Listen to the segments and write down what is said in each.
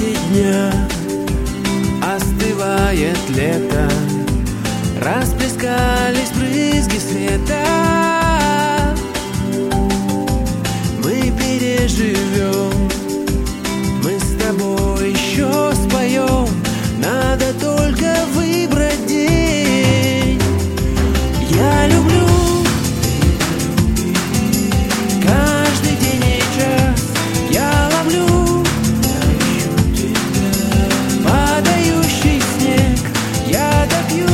свете дня остывает лето, расплескались брызги света. Мы переживем, мы с тобой еще споем. Надо только выбрать день. Я люблю каждый день и час. Я ловлю падающий снег. Я допью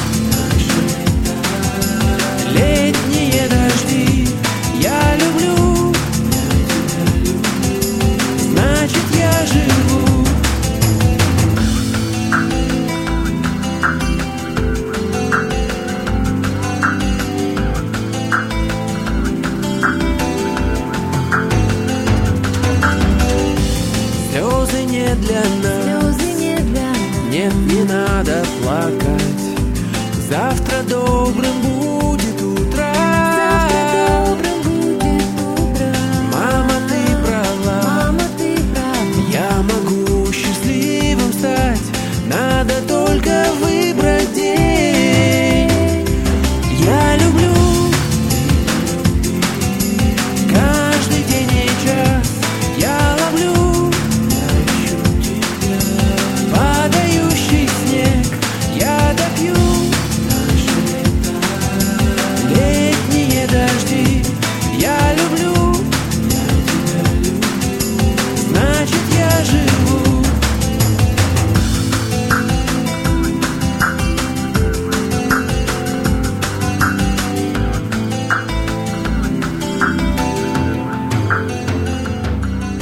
летние дожди. Я люблю, значит я живу. Слезы не для нас, нет, не надо плакать. Завтра добрым будет.